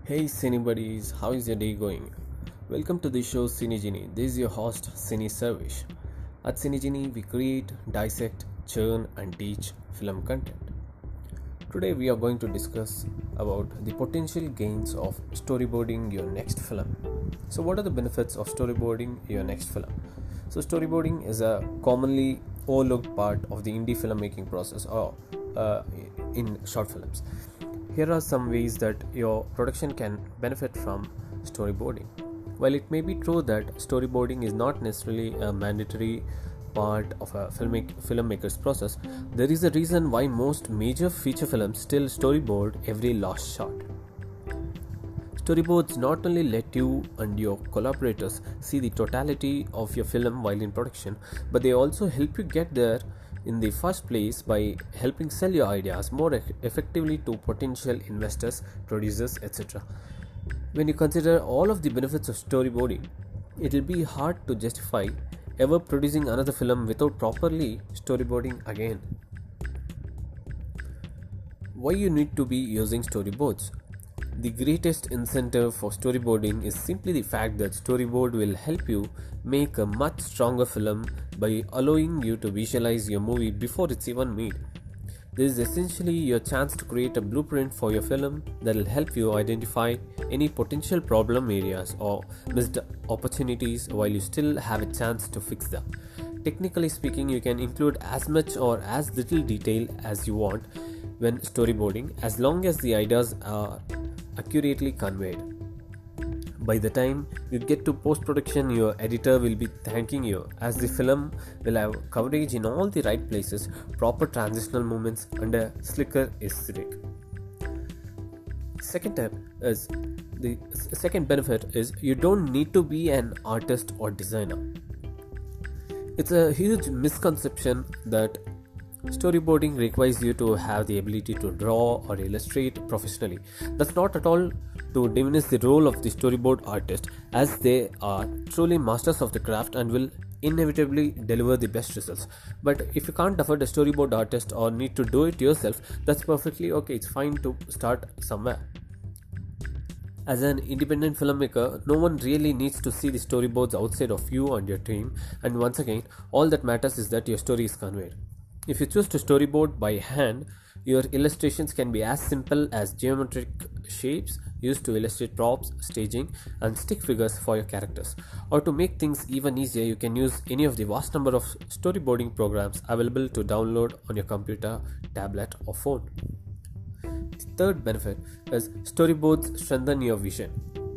Hey Cine buddies, how is your day going? Welcome to the show Cinegenie. This is your host Cine Servish. At Cinegenie, we create, dissect, churn, and teach film content. Today, we are going to discuss about the potential gains of storyboarding your next film. So, what are the benefits of storyboarding your next film? So, storyboarding is a commonly overlooked part of the indie filmmaking process, or in short films. Here are some ways that your production can benefit from storyboarding. While it may be true that storyboarding is not necessarily a mandatory part of a filmmaker's process, there is a reason why most major feature films still storyboard every last shot. Storyboards not only let you and your collaborators see the totality of your film while in production, but they also help you get there in the first place by helping sell your ideas more effectively to potential investors, producers, etc. When you consider all of the benefits of storyboarding, it will be hard to justify ever producing another film without properly storyboarding again. Why you need to be using storyboards? The greatest incentive for storyboarding is simply the fact that storyboard will help you make a much stronger film by allowing you to visualize your movie before it's even made. This is essentially your chance to create a blueprint for your film that will help you identify any potential problem areas or missed opportunities while you still have a chance to fix them. Technically speaking, you can include as much or as little detail as you want when storyboarding, as long as the ideas are accurately conveyed. By the time you get to post-production, your editor will be thanking you, as the film will have coverage in all the right places, proper transitional movements, and a slicker aesthetic. The second benefit is you don't need to be an artist or designer. It's a huge misconception that storyboarding requires you to have the ability to draw or illustrate professionally. That's not at all to diminish the role of the storyboard artist, as they are truly masters of the craft and will inevitably deliver the best results. But if you can't afford a storyboard artist or need to do it yourself, that's perfectly okay. It's fine to start somewhere. As an independent filmmaker, no one really needs to see the storyboards outside of you and your team, and once again, all that matters is that your story is conveyed. If you choose to storyboard by hand, your illustrations can be as simple as geometric shapes used to illustrate props, staging, and stick figures for your characters. Or to make things even easier, you can use any of the vast number of storyboarding programs available to download on your computer, tablet, or phone. The third benefit is storyboards strengthen your vision.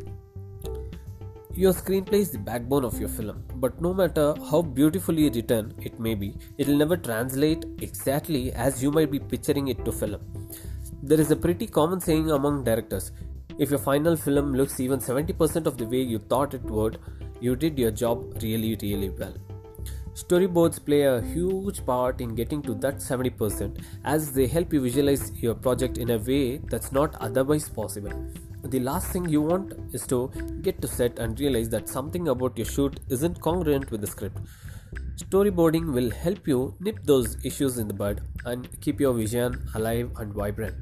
Your screenplay is the backbone of your film, but no matter how beautifully written it may be, it will never translate exactly as you might be picturing it to film. There is a pretty common saying among directors: if your final film looks even 70% of the way you thought it would, you did your job really, really well. Storyboards play a huge part in getting to that 70%, as they help you visualize your project in a way that's not otherwise possible. The last thing you want is to get to set and realize that something about your shoot isn't congruent with the script. Storyboarding will help you nip those issues in the bud and keep your vision alive and vibrant.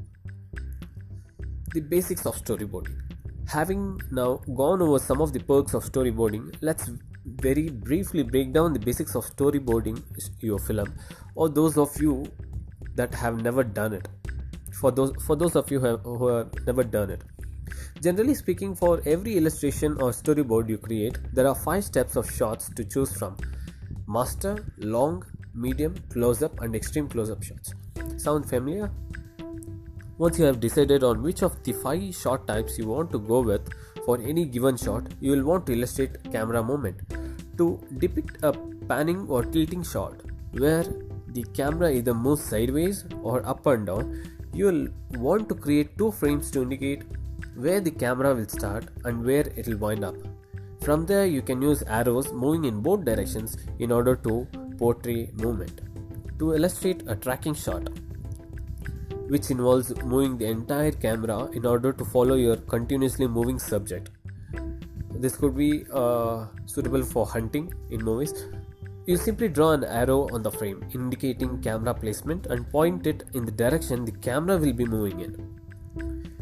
The basics of storyboarding. Having now gone over some of the perks of storyboarding, let's very briefly break down the basics of storyboarding your film, or those of you that have never done it. For those of you who have never done it. Generally speaking, for every illustration or storyboard you create, there are 5 steps of shots to choose from: master, long, medium, close-up, and extreme close-up shots. Sound familiar? Once you have decided on which of the 5 shot types you want to go with for any given shot, you will want to illustrate camera movement. To depict a panning or tilting shot where the camera either moves sideways or up and down, you will want to create 2 frames to indicate where the camera will start and where it will wind up. From there, you can use arrows moving in both directions in order to portray movement. To illustrate a tracking shot, which involves moving the entire camera in order to follow your continuously moving subject. This could be suitable for hunting in movies. You simply draw an arrow on the frame indicating camera placement and point it in the direction the camera will be moving in.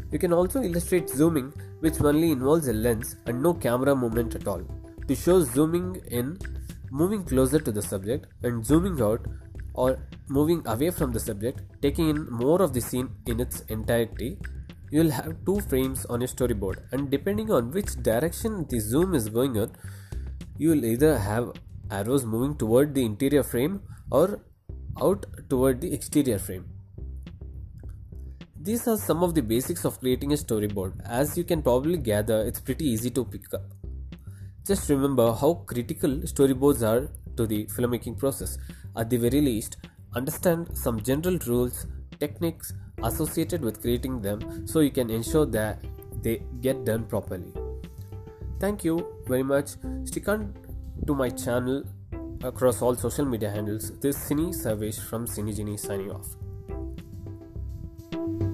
You can also illustrate zooming, which only involves a lens and no camera movement at all, to show zooming in, moving closer to the subject, and zooming out or moving away from the subject, taking in more of the scene in its entirety. You will have two frames on your storyboard, and depending on which direction the zoom is going on, you will either have arrows moving toward the interior frame or out toward the exterior frame. These are some of the basics of creating a storyboard. As you can probably gather, it's pretty easy to pick up. Just remember how critical storyboards are to the filmmaking process. At the very least, understand some general rules, techniques associated with creating them so you can ensure that they get done properly. Thank you very much. Stick on to my channel across all social media handles. This is Cine Sarvesh from Cinegenie signing off.